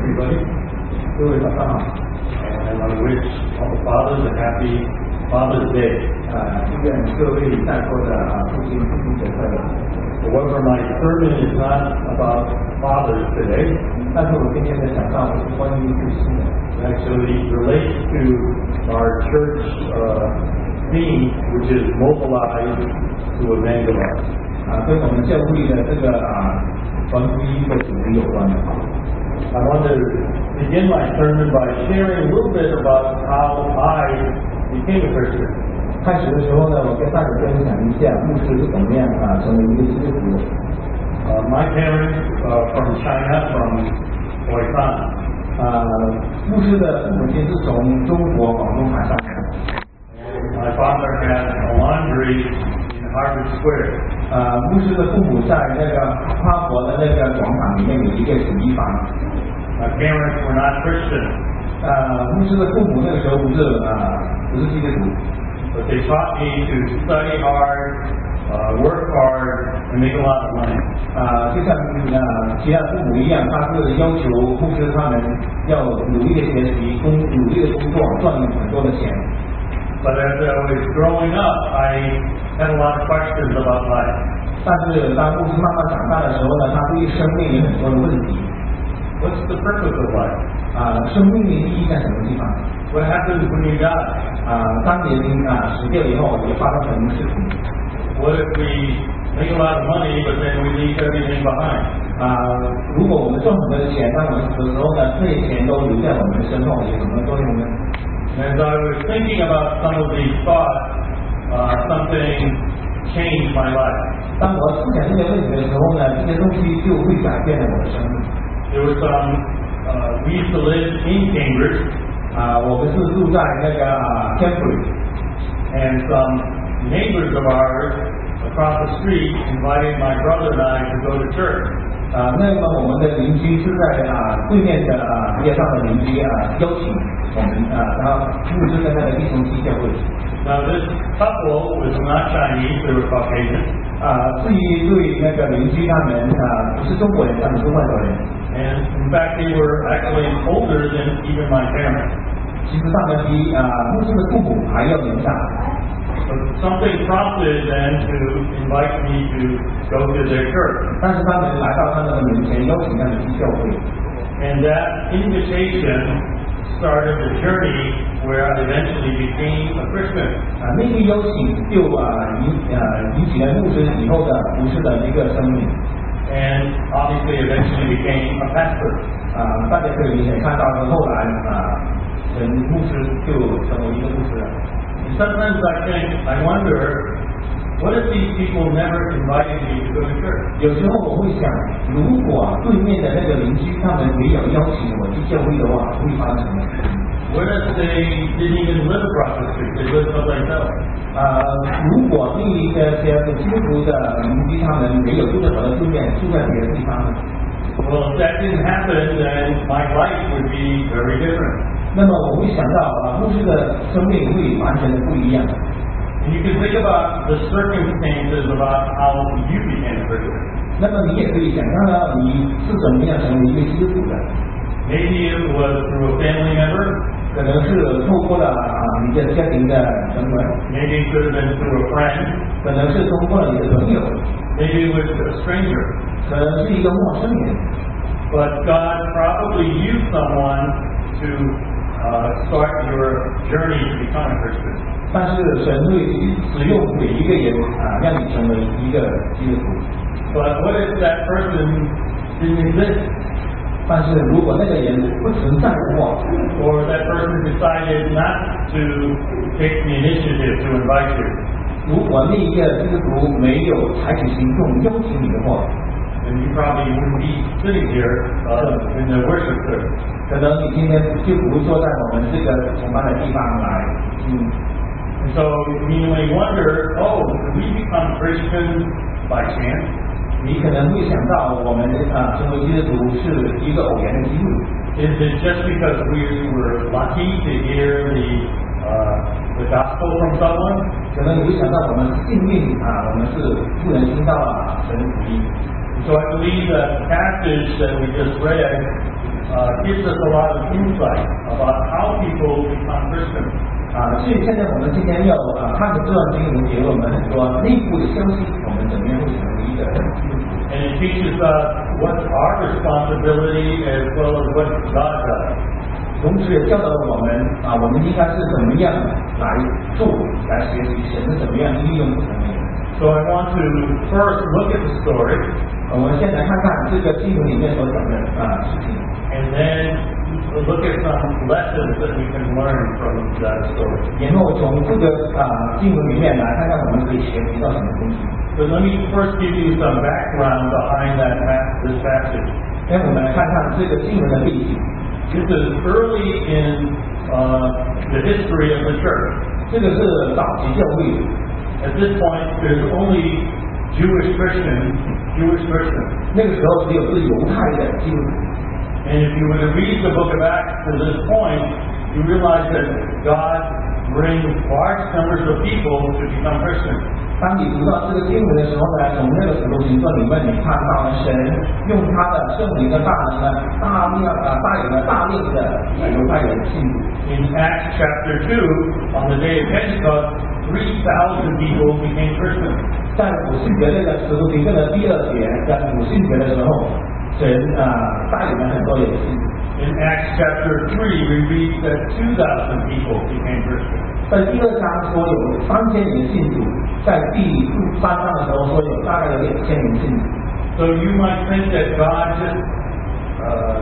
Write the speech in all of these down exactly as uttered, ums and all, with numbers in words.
everybody. 各位早上好。 And I want to wish all the fathers a happy Father's Day. 啊，祝愿各位在座的啊父亲父亲节快乐。 However, my sermon is not about fathers today. 但是我今天的讲道是关于父亲的。 It actually relates to our church uh, theme, which is mobilize to evangelize. 啊，跟我们教会的这个啊传福音的主题有关的。 I want to begin my sermon by sharing a little bit about how I became a Christian. 开始的时候呢，我跟大家分享一下牧师是怎么样啊成为一个基督徒的。 Uh, my parents uh, from China, from Huaifan. 啊，牧师的父母亲是从中国广东海上来的。 My father had a laundry in Harvard Square. 啊，牧师的父母在那个哈佛的那个广场里面有一个洗衣房。 My parents were not Christian. 啊，牧师的父母那个时候不是啊不是基督徒。 But they taught me to study hard, uh, work hard, and make a lot of money. 啊，就像啊其他父母一样，他是要求牧师他们要努力的学习，工努力的工作，赚很多的钱。 But as I was growing up, I had a lot of questions about life. 但是当牧师慢慢长大的时候呢，他对生命有很多的问题。 What's the purpose of life? 啊，生命的意义在什么地方？ What happens when you die? 啊，当年啊死掉以后会发生什么事情？ What if we make a lot of money, but then we leave everything behind? 啊，如果我们赚很多的钱，当我们死的时候呢，这些钱都留在我们身后，有什么作用呢？ As I was thinking about some of these thoughts, uh, something changed my life. 当我思想这些问题的时候呢，这些东西就会改变了我的生命。 There was some, uh, we used to live in Cambridge. 啊，我们是住在那个啊 Cambridge， and some neighbors of ours across the street invited my brother and I to go to church. 啊，那么我们的邻居是在啊对面的啊街上的邻居啊邀请我们啊，然后牧师跟他的弟兄去教会。 Now this couple was not Chinese, they were Caucasian. 啊，至于对那个邻居他们啊不是中国人，他们是外国人。 And in fact, they were actually older than even my parents. 其实他们比啊牧师的父母还要年长。 But something prompted them to invite me to go to their church. 但是他们来到他们的面前，邀请他们去教会。 And that invitation started the journey where I eventually became a Christian. 啊，那个邀请就啊引啊引起了牧师以后的牧师的一个生命。 And obviously eventually became a pastor. 啊，大家可以明显看到，后来啊，人牧师就成为一个牧师了。 And sometimes I think, I wonder, what if these people never invited me to go to church? 有时候我会想，如果对面的那个邻居他们没有邀请我去教会的话，会发生什么？ What if they didn't even live across the street? They lived someplace else. 啊，如果另一个些基督徒的邻居他们没有住在我的对面，住在别的地方呢？ Well, if that didn't happen, then my life would be very different. 那么我会想到啊，牧师的生命会完全的不一样。 And you can think about the circumstances about how you became a Christian. 那么你也可以想象到你是怎么样成为一个基督徒的。 Maybe it was through a family member. 可能是透过了啊你的家庭的成员， Maybe it could have been through a friend. 可能是通过了你的朋友， Maybe it was a stranger. 可能是一个陌生人。 But God probably used someone to uh, start your journey to become a Christian. 但是神会使用每一个人啊，让你成为一个基督徒。 But what if that person didn't exist? 但是如果那个人不存在的话， Or that person decided not to take the initiative to invite you? 如果那一个基督徒没有采取行动邀请你的话， Then you probably wouldn't be sitting here uh, in the worship service. 可能你今天就不会坐在我们这个崇拜的地方来。嗯， And so you may wonder, oh, did we become Christians by chance? 你可能会想到我们啊成为基督徒是一个偶然的机会。 Is it just because we were lucky to hear the uh, the gospel from someone? 可能你会想到我们是幸运啊，我们是不能听到啊神的福音。 So I believe that passage that we just read uh, gives us a lot of insight about how people become Christians. 啊，所以现在我们今天要啊看的这段经文给我们很多内部的消息，我们怎么样会成为一个基督徒。 And it teaches us what's our responsibility as well as what God does. 同时也教导了我们啊，我们应该是怎么样来做，来学习神是怎么样利用我们。 So I want to first look at the story. 我们先来看看这个经文里面所讲的啊事情。 And then look at some lessons that we can learn from that story. 然后从这个啊经文里面来看看我们可以学习到什么东西。 So let me first give you some background behind that this passage. 让我们来看看这个经文的背景。 This is early in uh, the history of the church. 这个是早期教会。 At this point, there's only Jewish Christians, Jewish Christians. 那个时候只有是犹太的基督徒。 And if you were to read the book of Acts to this point, you realize that God brings large numbers of people to become Christians. 当你读到这个经文的时候呢，从那个使徒行传里面，你看到了神用他的圣灵的大能呢，大量啊带领了大量的犹太人信主。 In Acts chapter two, on the day of Pentecost, three thousand people became Christians. 在五旬节这个使徒行传的第二节，在五旬节的时候，神啊带领了很多人信主。 In Acts chapter three, we read that two thousand people became Christians. 在第二章说有三千人信主，在第三章的时候说有大概有两千人信主。 So you might think that God just uh,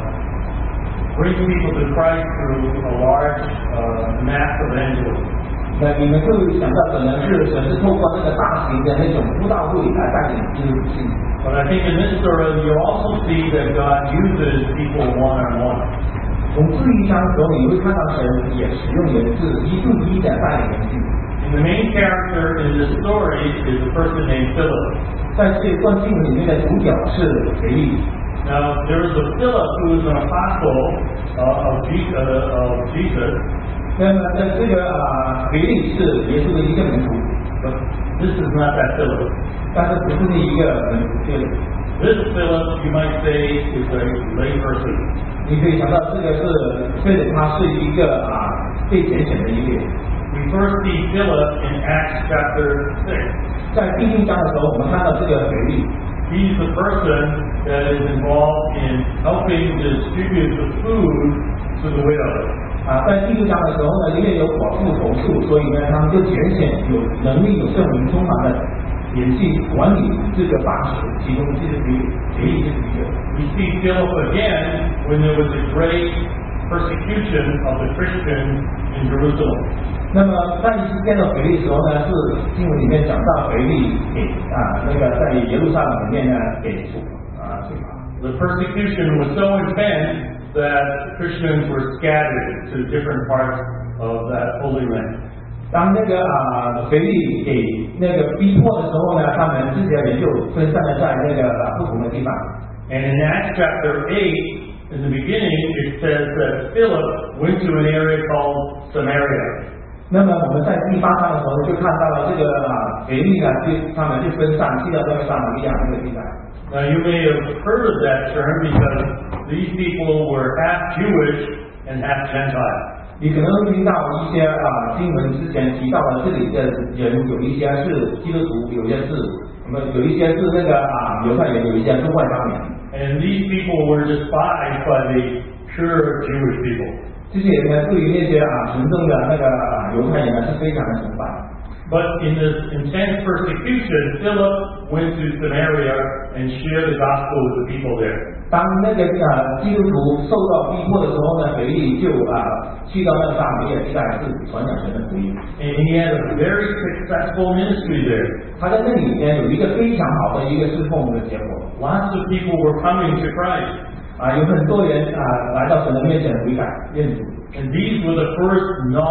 brings people to Christ through a large uh, mass evangelism. 那你们会想到可能是神是透过那个大型的那种布道会来带领基督徒信主。 But I think in this story you also see that God uses people one on one. 从这一章的时候，你会看到神也使用人是一对一的带领人信主。 And the main character in this story is a person named Philip. 在这段经文里面的主角是腓力。 Now there was a Philip who was an apostle uh, of, Jesus, uh, of Jesus. 那么在这个啊腓力是耶稣的一个门徒。 But this is not that Philip. 但是不是那一个门徒。 This Philip, you might say, is a lay person. 你可以想到这个是，虽然他是一个啊被拣选的一个人。 We first see Philip in Acts chapter six. 在第六章的时候，我们看到这个腓力。 He's the person that is involved in helping distribute the food to the widows. 啊，在第六章的时候呢，因为有寡妇投诉，所以呢，他们就拣选有能力、有圣灵充满的人去管理这个大使，其中这个腓力就是一个。 We see Philip again when there was a great persecution of the Christians in Jerusalem. 那么在一次见到腓力的时候呢，是经文里面讲到腓力给啊那个在耶路撒冷里面呢给处啊处罚。 The persecution was so intense that Christians were scattered to different parts of that Holy Land. 当那个啊腓力给那个逼迫的时候呢，他们这些人就分散了在那个啊不同的地方。 And in Acts chapter eight, in the beginning, it says that Philip went to an area called Samaria. 那么我们在第八章的时候就看到了这个啊腓力呢，就他们就分散去到那个撒玛利亚那个地方。 Now you may have heard of that term because these people were half Jewish and half Gentile. 你可能会听到一些啊经文之前提到了这里的人有一些是基督徒，有些是什么，有一些是那个啊犹太人，有一些是外邦人。 And these people were despised by the pure Jewish people. 这些人呢，对于那些啊纯正的那个啊犹太人呢是非常的崇拜。 But in this intense persecution, Philip went to Samaria and shared the gospel with the people there. 当那个啊基督徒受到逼迫的时候呢，腓力就啊去到那个撒玛利亚地带是传讲神的福音。 And he had a very successful ministry there. 他在那里面有一个非常好的一个侍奉的结果。 Lots of people were coming to Christ. 啊，有很多人啊来到神的面前悔改认主。 And these were the first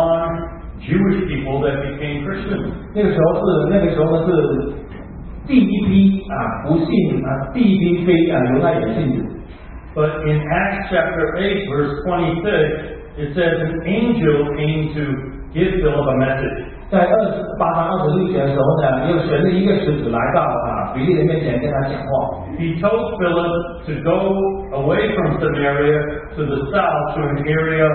non-Jewish people that became Christians. 那个时候是那个时候是第一批啊不信啊第一批非啊犹太人信主。 But in Acts chapter eight, verse twenty-six, it says an angel came to give Philip a message. 在二十八章二十六节的时候呢，有神的一个使者来到啊腓利的面前跟他讲话。 He told Philip to go away from Samaria to the south to an area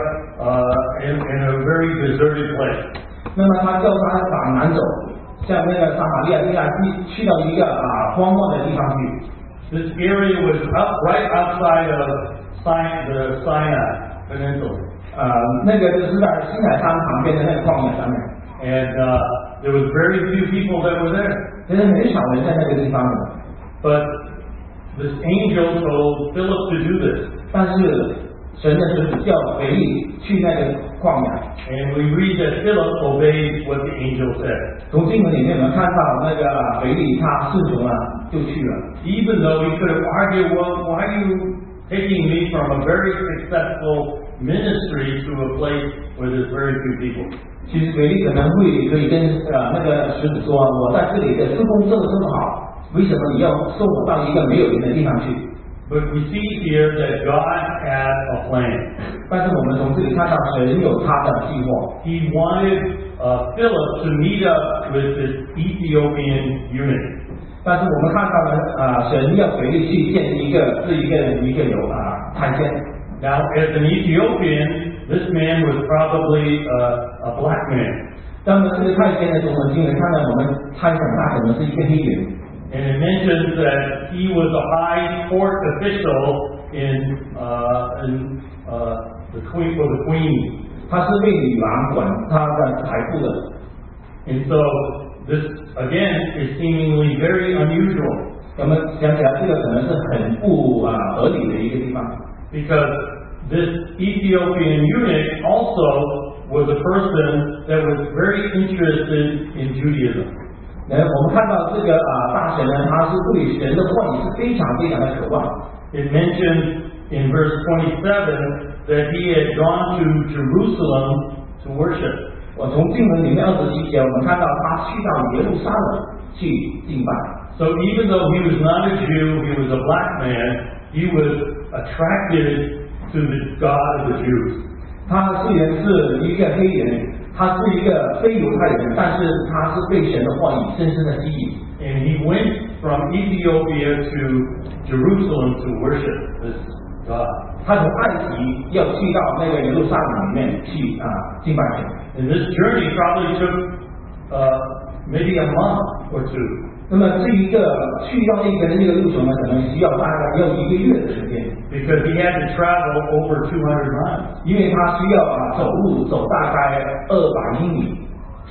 uh, in, in a very deserted place. 那么他叫他往南走，向那个撒玛利亚地去去到一个啊荒漠的地方去。 This area was up right outside of Sinai, the Sinai Peninsula. 呃，那个就是在西乃山旁边的那个旷野上面。 And uh, there was very few people that were there. 其实很少人在那个地方的。 But this angel told Philip to do this. 但是神的使者叫腓利去那个旷野。 And we read that Philip obeyed what the angel said. 从经文里面我们看到那个腓利他顺从了就去了。 Even though he could have argued, well, why are you taking me from a very successful ministry to a place where there's very few people? 其实腓利可能会可以跟呃那个使者说，我在这里的施工做得这么好，为什么你要送我到一个没有人的地方去？ But we see here that God had a plan. 但是我们从这里看到神有他的计划。 He wanted uh, Philip to meet up with this Ethiopian eunuch. 但是我们看到呢，啊，神要腓利去见一个是一个一个有啊太监。 Now, as an Ethiopian, this man was probably uh, a black man. 那么这个太监的中文经文看到我们猜想他可能是一个黑人。 And it mentions that he was a high court official in, uh, in uh, the queen for the queen. 他是为女王管他的财富的。 And so this again is seemingly very unusual. 我们想起来，这个可能是很不啊合理的一个地方。 Because this Ethiopian eunuch also was a person that was very interested in Judaism. 呃，我们看到这个啊大神呢，他是对神的话语是非常非常的渴望。 It mentions in verse twenty-seven that he had gone to Jerusalem to worship. 我从经文里面二十七节，我们看到他去到耶路撒冷去敬拜。 So even though he was not a Jew, he was a black man, he was attracted to the God of the Jews. 他虽然是一个黑人，他是一个非犹太人，但是他是被神的话语深深的吸引。 And he went from Ethiopia to Jerusalem to worship this God. 他从埃及要去到那个耶路撒冷里面去啊敬拜神。 And this journey probably took uh, maybe a month or two. 那么这一个去到那个那个路程呢，可能需要大概要一个月的时间。 Because he had to travel over two hundred miles. 因为他需要啊走路走大概二百英里。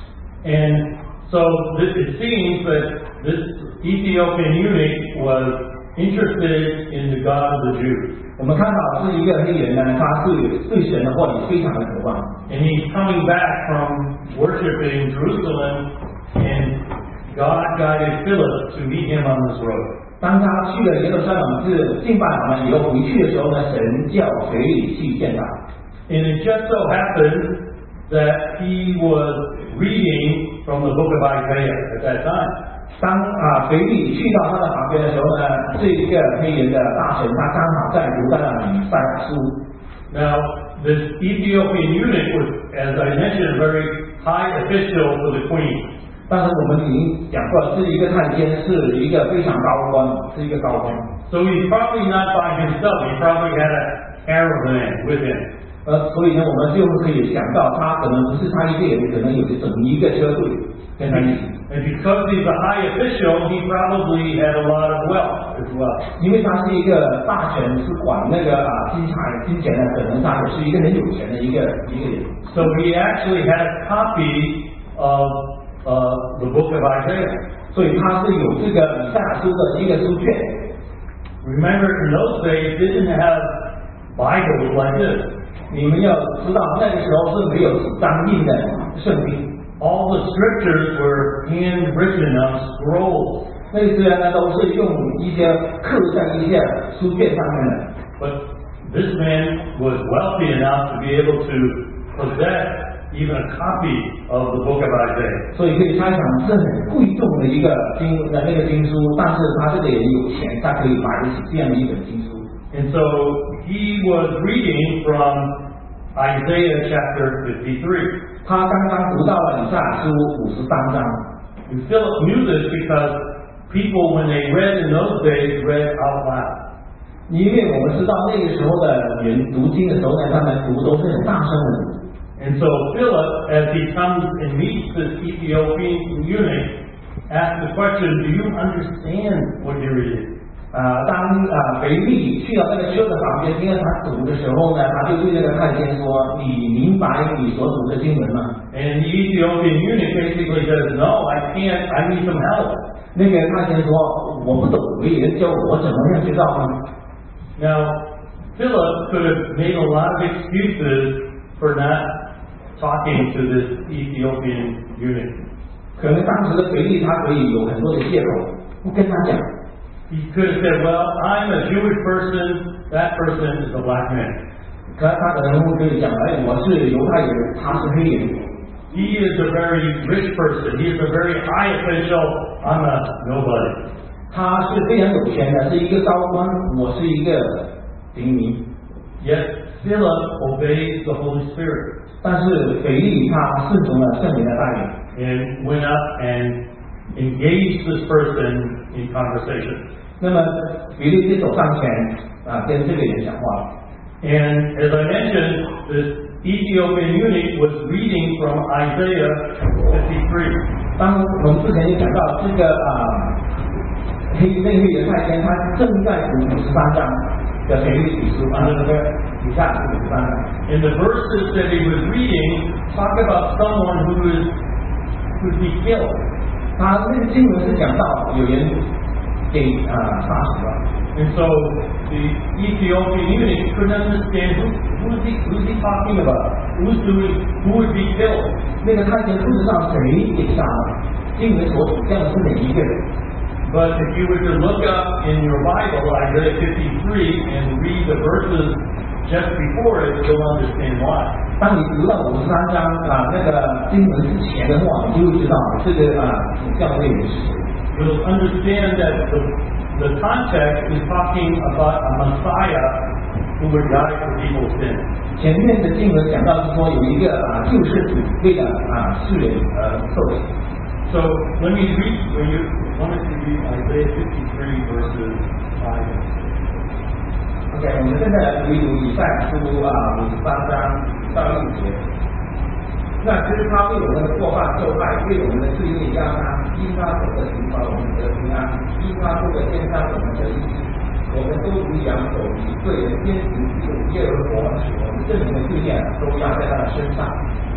And so this, it seems that this Ethiopian eunuch was interested in the God of the Jews. 我们看到是一个黑人呢，他是对神的话语非常的渴望。 And he's coming back from worshiping Jerusalem, and God guided Philip to meet him on this road. 当他去了耶路撒冷是敬拜完了以后回去的时候呢，神叫腓利去见他。 And it just so happened that he was reading from the book of Isaiah at that time. 当啊腓利去到他的旁边的时候呢，这一个黑人的大神他刚好在读他的以赛亚书。 Now, this Ethiopian eunuch was, as I mentioned, a very high official for the queen. 但是我们已经讲过，是一个太监，是一个非常高官，是一个高官。 So he's probably not by himself. He probably had a caravan with him. 呃，所以呢，我们就可以想到，他可能不是他一个人，可能有整一个车队跟他一起。 And because he's a high official, he probably had a lot of wealth as well. 因为他是一个大臣，是管那个啊金财金钱的，可能他也是一个很有钱的一个一个人。 So he actually had a copy of uh, the book of Isaiah. 所以他是有这个以赛亚书的一个书卷。 Remember, in those days, they didn't have Bibles like this. 你们要知道，那个时候是没有纸张印的圣经。 All the scriptures were handwritten on scrolls. 那些呢都是用一些刻在一些书卷上面的。 But this man was wealthy enough to be able to possess even a copy of the book of Isaiah. 所以可以猜想是很贵重的一个经的那个经书，但是他这个人有钱，他可以买得起这样的一本经书。 And so he was reading from Isaiah chapter fifty-three. 他刚刚读到了以赛亚书五十三章。 And Philip knew this because people, when they read in those days, read out loud. 因为我们知道那个时候的人读经的时候呢，他们读都是很大声的读。 And so Philip, as he comes and meets this Ethiopian eunuch, asks the question, do you understand what you're reading? 啊、呃，当啊腓力去到那个修的旁边，听到他读的时候呢，他就对那个太监说：“你明白你所读的经文吗？” And the Ethiopian eunuch basically says, "No, I can't. I need some help." 那个太监说：“我不懂，你人教我怎么样知道呢？” Now, Philip could have made a lot of excuses for not talking to this Ethiopian eunuch. 可能当时的腓力他可以有很多的借口，不跟他讲。 He could have said, "Well, I'm a Jewish person. That person is a black man." 可他可能可以讲：“哎，我是犹太人，他是黑人。” He is a very rich person. He is a very high official. I'm a nobody. 他是非常有钱的，是一个高官，我是一个平民。 Yet Philip obeys the Holy Spirit. 但是腓力他顺从了圣灵的带领 and went up and engaged this person in conversation. 那么腓力就走上前啊，跟这个人讲话。 And as I mentioned, this Ethiopian eunuch was reading from Isaiah fifty-three. 当我们之前也讲到这个啊，黑那个犹太人他正在读五十三章的腓立比书啊，那个以下五十三章。 And the verses that he was reading talk about someone who is who would be killed. 他那个经文是讲到有人给啊杀死了。 And so the Ethiopian eunuch couldn't understand who, who is he who is he talking about? Who's doing who would be killed? 那个太监不知道谁给杀了，经文所指向的是哪一个人。 But if you were to look up in your Bible Isaiah fifty-three and read the verses just before it, you'll understand why. 当你读到五十三章啊那个经文之前的话，你就会知道这个啊主教会人是谁。 You'll understand that the the context is talking about a Messiah who would die for people's sins. 前面的经文讲到是说有一个啊救世主为了啊世人而受死。 So let me read when you want to read Isaiah fifty-three verses five. OK， 我们现在来读一读以赛亚书啊五十三章到六节。那知他为我们的过犯受害，为我们的罪孽压伤，因他受的刑罚我们得平安，因他受的鞭伤我们得医治。我们都如羊走离，个人偏行己路，耶和华使我们证明的罪孽都压在他的身上。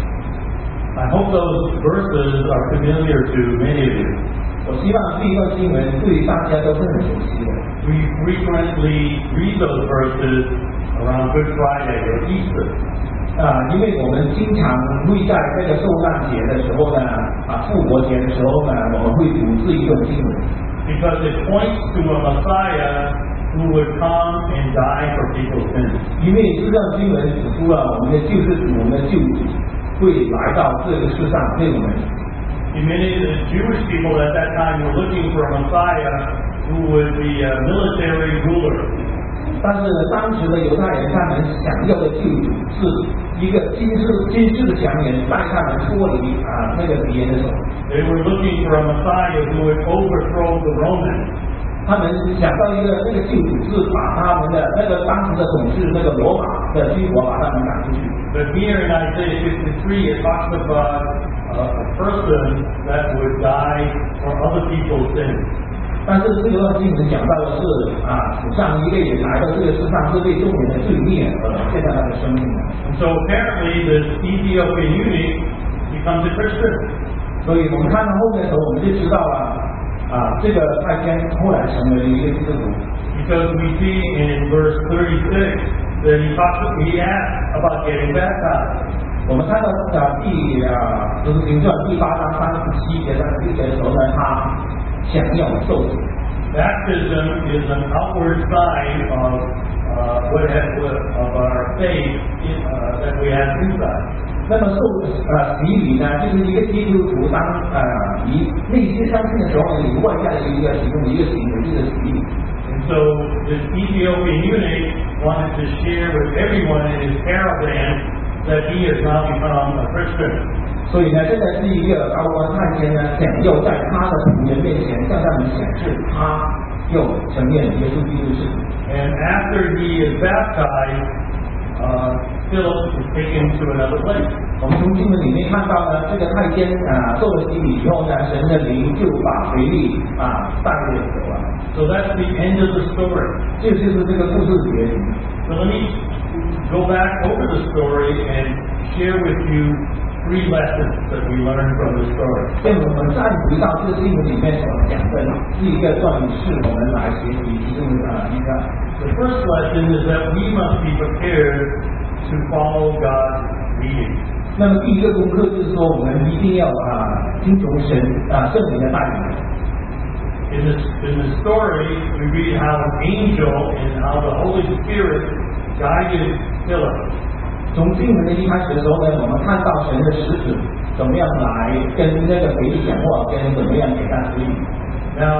I hope those verses are familiar to many of you. 我希望这一段经文对于大家都是很熟悉的。 We frequently read those verses around Good Friday or Easter. 啊，因为我们经常会在这个受难节的时候呢，啊，复活节的时候呢，我们会读这一段经文。 Because it points to a Messiah who would come and die for people's sins. 因为这段经文指出了我们的救世主，我们的救主会来到这个世上为我们。 Many of the Jewish people at that time were looking for a Messiah who would be a military ruler. 但是当时的犹太人，他们想要的救主是一个军事军事的强人，带他们脱离啊那个敌人的手。 They were looking for a Messiah who would overthrow the Romans. 他们想到一个那个救主是把他们的那个当时的统治那个罗马的军国把他们赶出去。 But here in Isaiah fifty-three, it talks about uh, a person that would die for other people's sins. 但是这段经文讲到的是啊，史上一位人来到这个世上是为众人的罪孽而献上他的生命的。 And so apparently, this Ethiopian eunuch becomes a Christian. 所以我们看到后面的时候，我们就知道了啊，这个太监后来成为了一个基督徒。 Because we see in verse thirty-six that he talks, he asks about getting baptized. 我们看到啊第啊《使徒行传》第八章三十七节、三十六节的时候呢，他想要受洗。 Baptism is an outward sign of uh, what has, of our faith in, uh, that we have inside. 那么受呃洗礼呢，就是一个基督徒当呃以内心相信的时候呢，以外在的一个其中的一个行为，就是洗礼。 And so this Ethiopian eunuch wanted to share with everyone in his caravan that he has now become a Christian. 所以呢，现在是一个高官太监呢，想要在他的仆人面前向他们显示他又承认耶稣基督是。 And after he is baptized, uh, Philip is taken to another place. 我们从经文里面看到呢，这个太监啊受了洗礼以后呢，神的灵就把腓力啊带着走了。 So that's the end of the story. 这就是这个故事的结局。 So let me go back over the story and share with you three lessons that we learned from the story. 所以我们再回到这个经文里面所讲的是一个段语，是我们来学习其中的啊一个。 The first lesson is that we must be prepared to follow God's leading. 那么第一个功课就是说，我们一定要啊听从神啊圣灵的带领。 In this in the story, we read how an angel and how the Holy Spirit guided Philip. 从经文的一开始的时候呢，我们看到神的使者怎么样来跟那个腓力讲话，跟怎么样给他指引。 Now,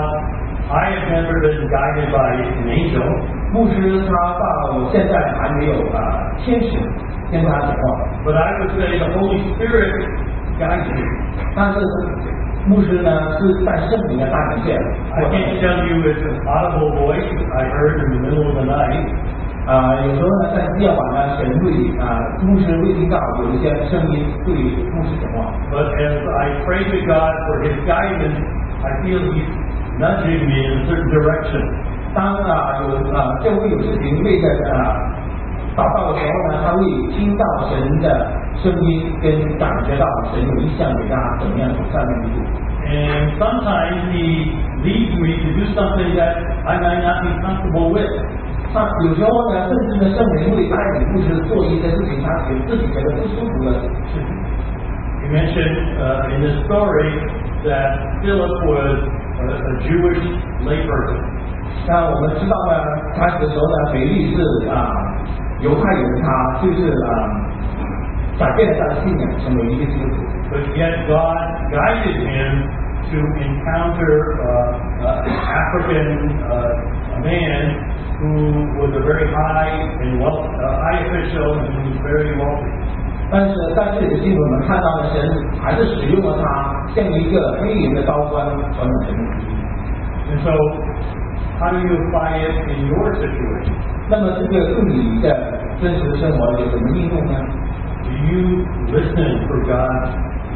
I have never been guided by an angel. 牧师他到现在还没有啊天使跟他讲话， But I would say the Holy Spirit guides me. 但是牧师呢是在圣灵的带领下。 I can't tell you it's an audible voice I heard in the middle of the night. 啊、有时候呢在夜晚呢，神会啊、牧师会听到有一些声音对牧师讲话。 But as I pray to God for His guidance, I feel He's nudging me in a certain direction. 当啊有啊教会有事情为着啊祷告的时候呢，他会听到神的声音，跟感觉到神有意向给他怎么样走下面的路。 And sometimes He leads me to do something that I might not be comfortable with. 那有时候呢，甚至呢圣灵会带领牧师做一些事情，他觉得自己觉得不舒服的事情。 You mentioned uh, in this story that Philip was a, a Jewish layperson. 那我们知道呢，开始的时候呢，腓力是啊犹太人，他就是啊改变了他的信仰，成为一个基督徒。 But yet God guided him to encounter uh, uh, an African uh, a man who was a very high and well, uh, high official and who was very wealthy. 但是在这里的经文，我们看到呢，神还是使用了他，像一个黑人的高官传统神的旨意。 And so, how do you apply it in your situation? 那么这个对你的真实生活有什么应用呢？ Do you listen for God's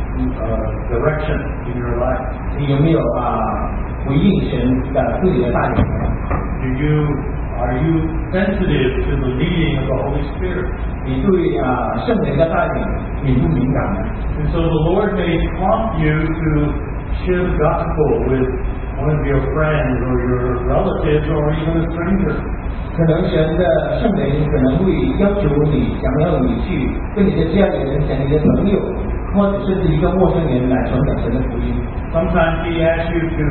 uh, direction in your life? 你有没有啊回应神的对你的带领呢？ Do you are you sensitive to the leading of the Holy Spirit? 你对啊圣灵的带领敏不敏感呢？ And so the Lord may prompt you to share the gospel with one of your friends or your relatives or even a stranger. 可能神的圣灵可能会要求你，想要你去跟你的家人、讲你的朋友，或者甚至一个陌生人来传讲神的福音。 Sometimes He asks you to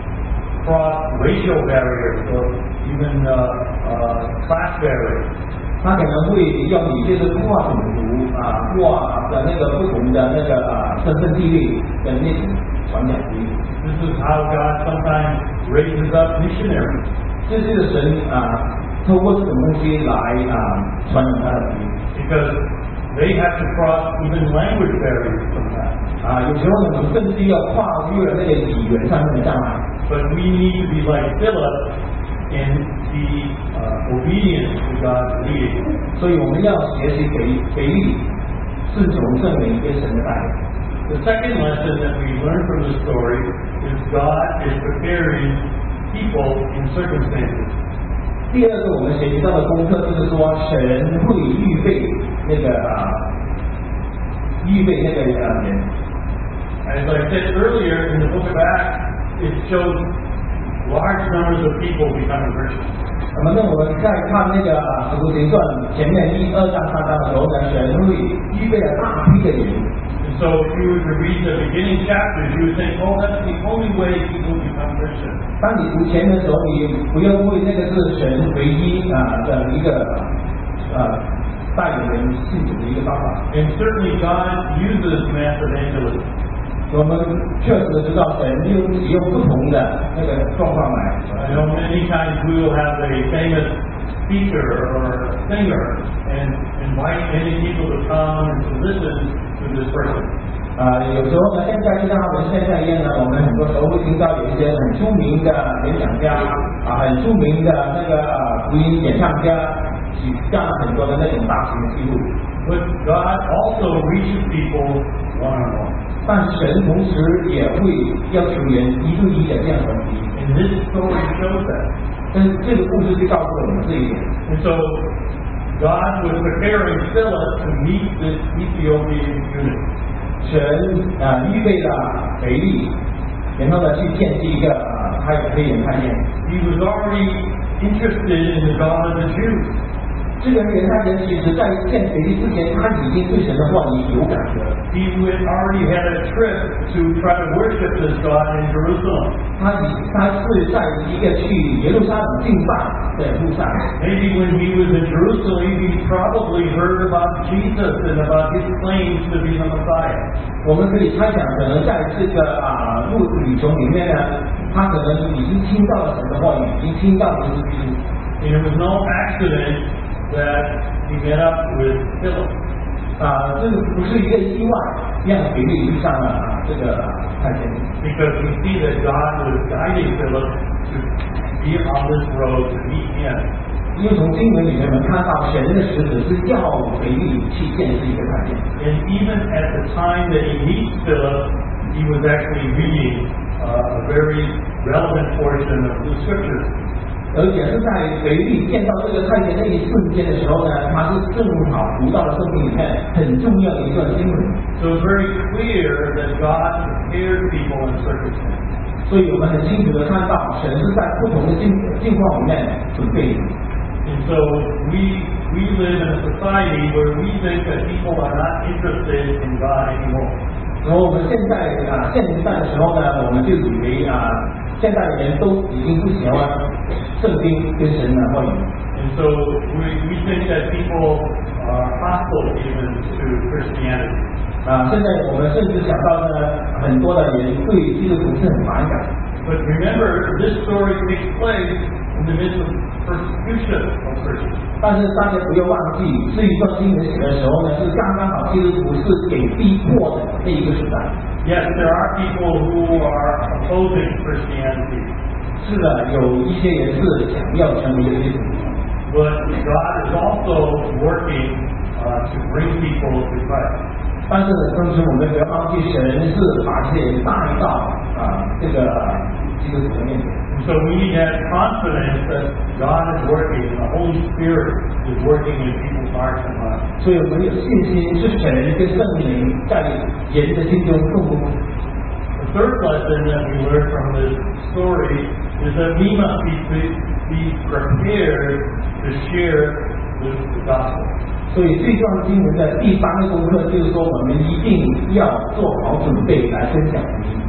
cross racial barriers or even uh, uh, class barriers. 他可能会要你就是跨种族啊，跨的那个不同的那个啊身份地位的那种传讲福音。 This is how God sometimes raises up missionaries. 这就是神啊，透过这种东西来啊传扬他的福音。 Because they have to cross even language barriers sometimes. 啊，有时候呢，我们甚至要跨越那个语言上面的障碍。 But we need to be like Philip and be uh, obedient to God's leading. 所以我们要学习腓腓力顺从圣灵跟神的带领。 The second lesson that we learn from the story is God is preparing people in circumstances. 第二个我们学习到的功课就是说，神会预备那个啊，预备那个呃人。 As I said earlier in the book of Acts, it shows large numbers of people becoming Christians. 那么，那我们在看那个啊《使徒行传》前面一二章、三章的时候呢，神会预备了大批的人。 And so if you were to read the beginning chapters, you would think, oh, that's the only way people become Christians. 当你读前面的时候，你不要为那个是神唯一啊的一个呃带领人信主的一个方法。 And certainly God uses mass evangelism. 我们确实知道神用使用不同的那个状况来。 I know many times we will have a famous speaker or singer and invite many people to come and to listen to this person. 啊、有时候呢，现在就像他们现在一样呢，我们很多时候会听到有一些很出名的演讲家啊，很出名的那个啊福音演唱家，去干了很多的那种大型的记录。 But God also reaches people one on one. 但神同时也会要求人一对一的这样团体。 And this story shows that. 但是这个故事就告诉我们这一点。 And so God was preparing Philip to meet this Ethiopian eunuch. 神啊预备了腓利，然后呢去见这一个啊他黑人太监。 He was already interested in the God of the Jews. 这个人太监其实在见腓利之前，他已经对神的话语有感觉了。 He had already had a trip to try to worship this God in Jerusalem. 他已他是在一个去耶路撒冷敬拜的路上。 Maybe when he was in Jerusalem, he probably heard about Jesus and about his claims to be the Messiah. 我们可以猜想，可能在这个啊路旅程里面呢，他可能已经听到了神的话语，已经听到耶稣基督。 And it was no accident that he met up with Philip. 啊，这个不是一个意外，让腓利遇上了啊这个太监。 Because we see that God was guiding Philip to be on this road to meet him. 因为从经文里面我们看到，神的使者是要腓利去见这一个太监。 And even at the time that he meets Philip, he was actually reading uh, a very relevant portion of the scriptures. 而且是在腓利见到这个太监那一瞬间的时候呢，他是正好读到了圣经里面很重要的一段经文。 So it's very clear that God prepared people in circumstances. 所以我们很清楚的看到，神是在不同的境境况里面准备的。 And so we we live in a society where we think that people are not interested in God anymore. 然后我们现在啊现在的时候呢，我们就以为啊现在的人都已经不喜欢圣经跟神的话语。 And so we we think that people are hostile even to Christianity. 啊，现在我们甚至想到呢，很多的人对基督徒是很反感。 But remember, this story takes place in the midst of persecution of Christians. 但是大家不要忘记，这一段经文写的时候呢，是刚刚好基督徒是给逼迫的那一个时代。 Yes, there are people who are opposing Christianity. 是的，有一些人是想要成为基督徒。 But God is also working uh, to bring people to Christ. 但是同时我们不要忘记，神是把这些人带到啊这个基督徒的面前。 So we need to have confidence that God is working and the Holy Spirit is working in people's hearts and minds. 所以我们有信心，是神跟圣灵在人的心中动工。 The third lesson that we learn from this story is that we must be, be prepared to share the, the gospel. 所以这段经文的第三个功课就是说，我们一定要做好准备来分享福音。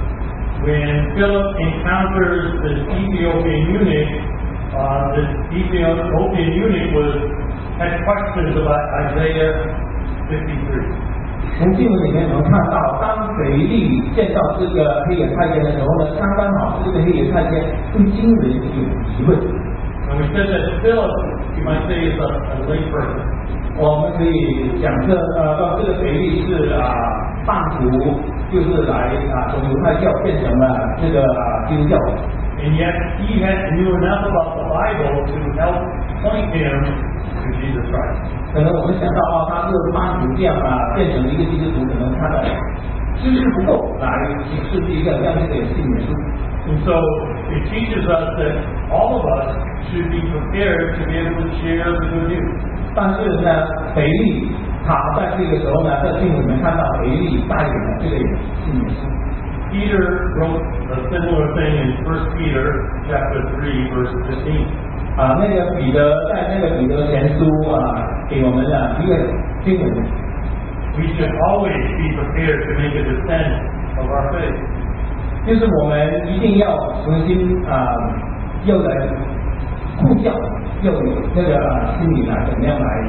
When Philip encounters this Ethiopian eunuch, uh, this Ethiopian eunuch was had questions about Isaiah fifty-three. 从经文里面我们看到，当腓利见到这个黑人太监的时候呢，刚刚好这个黑人太监对经文有疑问。 And we said that Philip, you might say, is a, a lay person. 我们可以讲这呃，到这个腓利是啊半途，就是来啊从犹太教变成了这个啊基督教。 And yet he had knew enough about the Bible to help point him to Jesus Christ. 可能我们想到啊，他是半途这样啊变成一个基督徒，可能他的知识不够来启示这一个让这个人信耶稣。 And so it teaches us that all of us should be prepared to be able to share the good news. 但是呢，腓利他在这个时候呢，在经文里面看到腓利带领了这个人信耶稣。 Peter wrote a similar thing in First Peter chapter three, verse fifteen. 啊，那个彼得在那个彼得前书啊，给我们的一个经文。 We should always be prepared to make a defense of our faith. 就是我们一定要重新啊，要来护教，要有那个心理呢，怎么样来？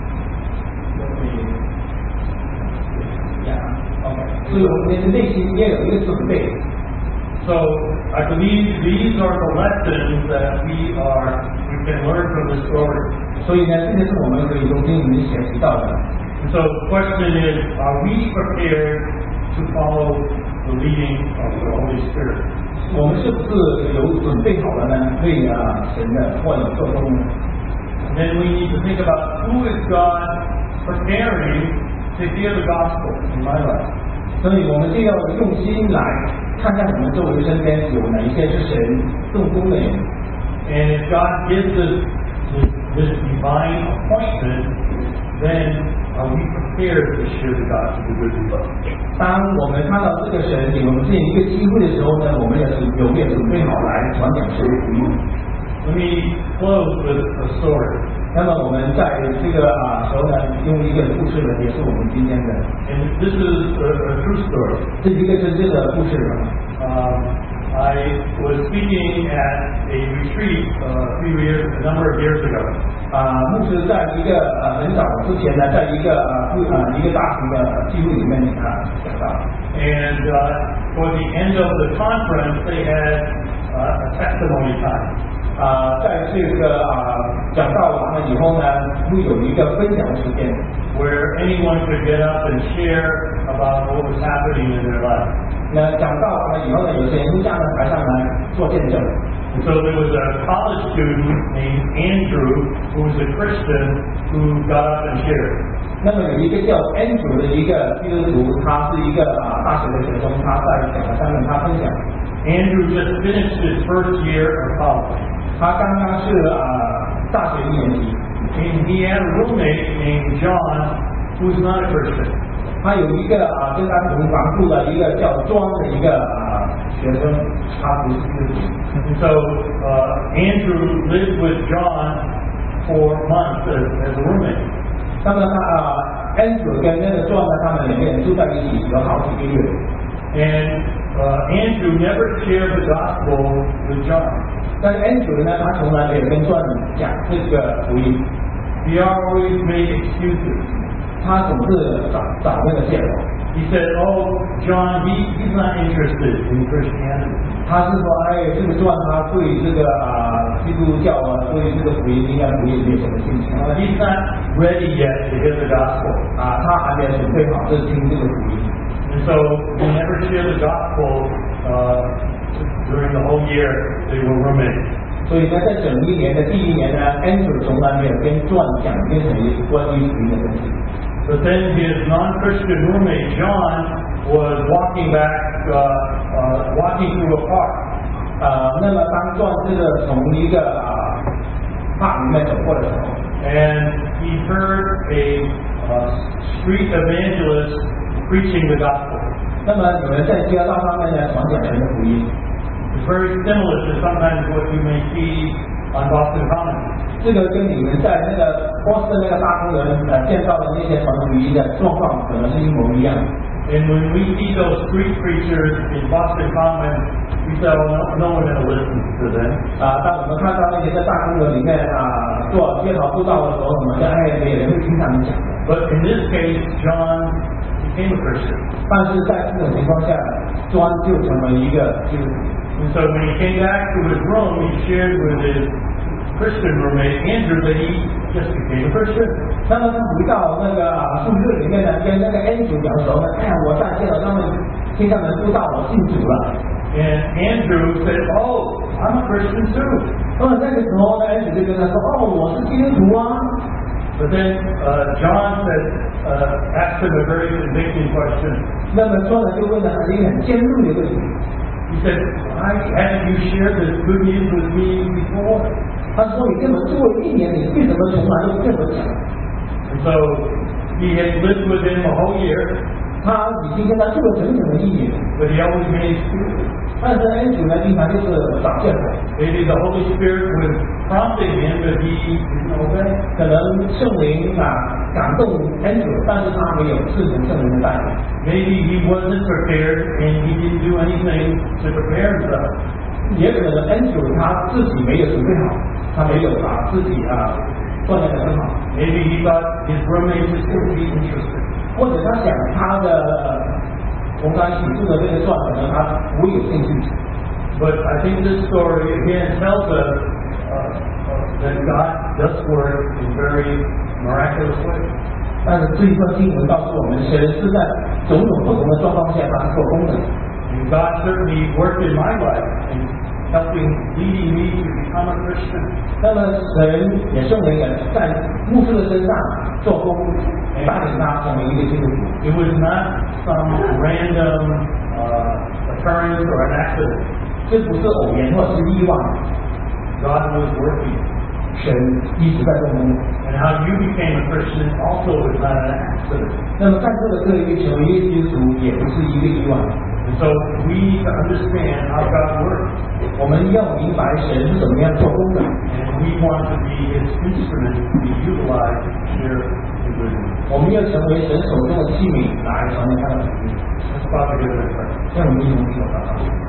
呀 ，OK， 所以我们的内心要有一个准备。 So I believe these are the lessons that we are we can learn from the story. 所以呢，这个是我们可以从经里面学习到的。 And so the question is, are we prepared to follow the leading of the Holy Spirit? 我们是不是有准备好了呢？为啊神的话语做工呢？ And then we need to think about who is God preparing to hear the gospel in my life. 所以我们就要用心来看看我们周围身边有哪一些是神动工的人。 And if God gives us this, this divine appointment, then are we prepared to share the gospel with people? 当我们看到这个神给我们这一个机会的时候呢，我们也是有没有准备好来传讲神的福音？ Let me close with a story. 那么我们在这个啊时候呢，用一个故事呢，也是我们今天的， And this is a, a true story. 这是一个真正的故事。 Um, I was speaking at a retreat uh, a few years, a number of years ago. 啊，牧师在一个呃很早之前呢，在一个呃不呃一个大型的聚会里面啊讲到， And uh, for the end of the conference, they had uh, a testimony time. 啊，在这个啊讲到完了以后呢，会有一个分享时间， where anyone could get up and share about what was happening in their life. 那讲到完了以后呢，有些人就站在台上来做见证。 And so there was a college student named Andrew who was a Christian who got up and shared. 那么有一个叫 Andrew 的一个基督徒，他是一个啊大学的学生，他在讲台上面他分享， Andrew just finished his first year of college. 他刚刚是啊大学一年级， And he had a roommate named John who's not a Christian. 他有一个啊跟他同房住的一个叫庄的一个啊学生，他不是基督徒。 And so uh, Andrew lived with John for months as, as a roommate. 那么他啊 Andrew 跟那个庄呢，他们两个人住在一起有好几个月。 And uh, Andrew never shared the gospel with John. 但 Andrew 呢，他从来没有跟庄讲这个福音， He always made excuses. 他总是找找那个借口。 He said, "Oh, John, he, he's not interested in Christianity." 他是说，哎，这个庄他对这个啊基督教啊，对这个福音应该福音没什么兴趣。 Uh, he's not ready yet to hear the gospel. 啊，他还没有准备好这听这个福音。 And so he never shared the gospel uh, during the whole year they were roommates. 所以呢，在整一年的第一年呢 ，Andrew 从来没有跟庄讲任何关于福音的东西。 But then his non-Christian roommate John was walking back, uh, uh, walking through a park. 呃，那么当庄这个从一个啊坝里面走过的时候， And he heard a uh, street evangelist preaching the gospel. 那么有人在街道上面呢传讲神的福音， It's very similar to sometimes what you may see on Boston Common. 这个跟你们在那个波士顿那个大公园呃见到的那些传福音的状况可能是一模一样。 And when we see those street preachers in Boston Common, we say, "Oh, no, no one ever listens to them." 啊，当我们看到那些在大公园里面啊做街头布道的时候，我们就哎没有人会听他们讲的。 But in this case, John became a Christian. 但是在这种情况下，庄就成为一个基督徒。 And so when he came back to his room, he shared with his Christian roommate Andrew that he just became a Christian. 那么他回到那个宿舍里面呢，跟那个 Andrew 讲的时候呢，哎呀，我在街头上面听他们布道，我信主了。 And Andrew said, "Oh, I'm a Christian too." 那么那个时候呢 ，Andrew 就跟他说，哦，我是基督徒啊。 But then uh, John said, uh, asked him a very convicting question. 那么庄呢就问了他一个很尖锐的问题， He said, "Why haven't you shared this good news with me before?" 他说你跟我做了一年，你为什么从来都不跟我讲？ And so he had lived with him a whole year, 他已经跟他做了整整的一年， but he always made excuses. 但是 Andrew 呢，经常就是找借口， Maybe the Holy Spirit was prompting him, but he didn't obey. 可能圣灵啊感动 Andrew， 但是他没有顺从圣灵的带领。 Maybe he wasn't prepared and he didn't do anything to prepare himself. 也可能 Andrew 他自己没有准备好，他没有把自己啊锻炼得很好， Maybe he thought his roommate was going to be interested. 或者他想他的呃同他一起住的这个段，可能他不会有兴趣。 But I think this story again tells us uh, uh, that God does work in very miraculous ways. 但是这一段经文告诉我们，神是在种种不同的状况下把它做工的。 And God certainly worked in my life in helping, leading me to become a Christian. 那么神也圣灵也在牧师的身上做工，带领他成为一个基督徒。 It was not some random uh, occurrence or an accident. 这不是偶然或是意外， God was working. 神一直在做工。 And how you became a Christian also is not an accident. 那么在座的各位成为一个基督徒，也不是一个意外。 And so we need to understand how God works. 我们要明白神是怎么样做工的。 And we want to be His instrument to be utilized to share His wisdom. 我们要成为神手中的器皿，来传扬他的福音。 Let's bow together and pray. 让我们一同祈祷。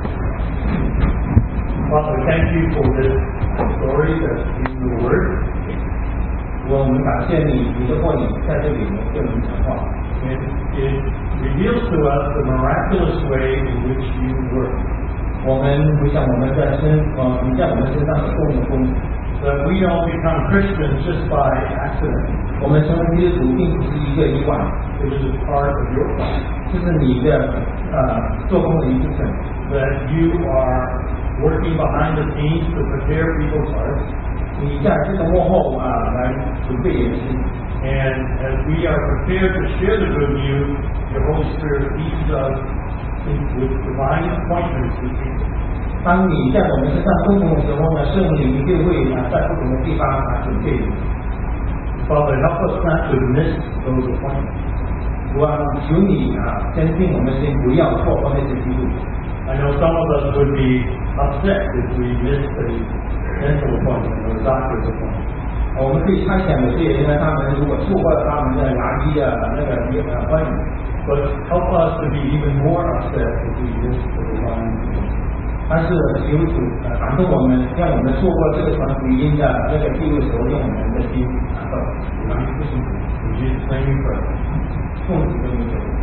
Father, thank you for this story that's in the Word. 我们感谢你，你的话语在这里面对我们讲话。 It, it reveals to us the miraculous way in which you work. 我们回想我们在身呃你在我们身上的动的功， That we don't become Christians just by accident. 我们成为基督徒并不是一个意外， It is a part of your plan. 这是你的呃做工的一部分。 That you are working behind the scenes to prepare people's hearts. 你在这个幕后啊来准备演示。 And as we are prepared to share the good news, your Holy Spirit leads us with divine appointments to people. 当你在我们身上动工的时候呢，圣灵就会啊在不同的地方啊准备。 Father, help us not to miss those appointments. 主啊，求你啊坚定我们心，不要错过那些机会。 I know some of us would be upset if we missed a dental appointment or a doctor's appointment. 我们可以猜想有些人呢，他们如果错过了他们的牙医的那个呃关系， But help us to be even more upset if we miss the divine appointment. 但是求主呃感动我们，让我们错过这个传福音的那个机会时候，用我们的心感动。 In Jesus' name we pray. 奉主的名求。